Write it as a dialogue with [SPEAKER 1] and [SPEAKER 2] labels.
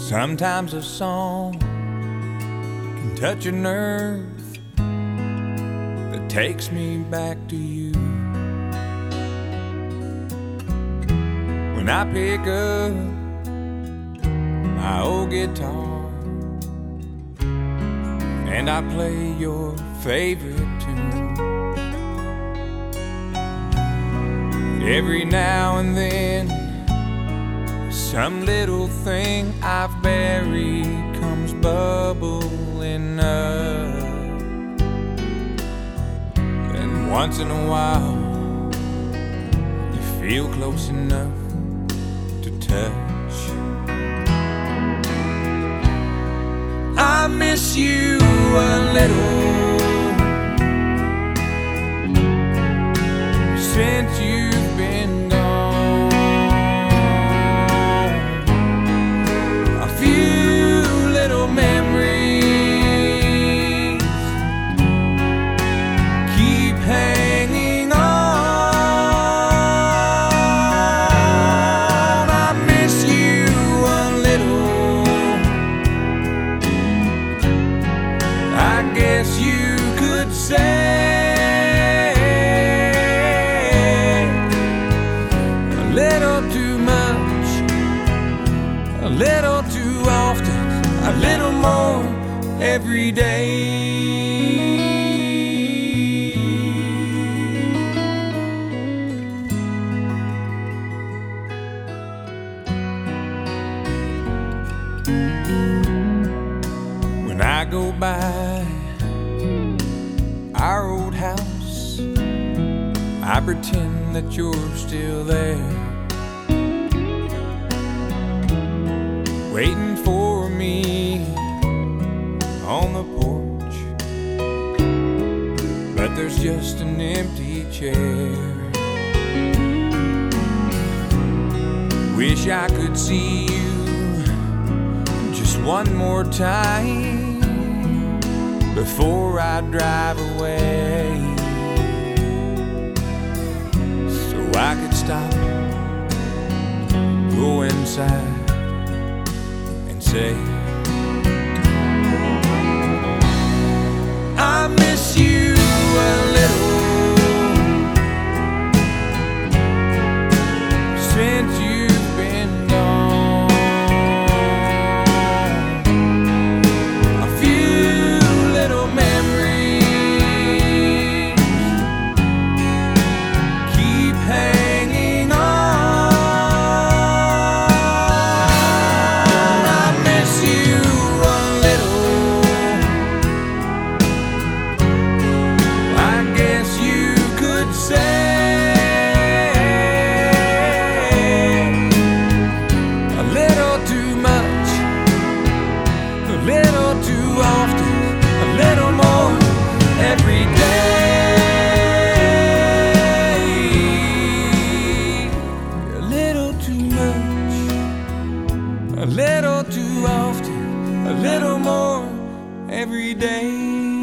[SPEAKER 1] Sometimes a song can touch a nerve that takes me back to you. When I pick up my old guitar and I play your favorite tune, every now and then some little thing I've buried comes bubbling up. And once in a while you feel close enough to touch. I miss you a little since you've been gone. A few little memories keep hanging on. I miss you a little, I guess you could say. A little too much, a little too often, a little more every day. When I go by our old house, I pretend that you're still there, waiting for me on the porch. But there's just an empty chair. Wish I could see you just one more time before I drive away, so I could stop, go inside and say, I miss you a little since you've been gone. A few little memories keep hanging on. I miss you a little, I guess you could say. A little too much, a little too often, a little more every day. A little too much, a little too often, a little more every day.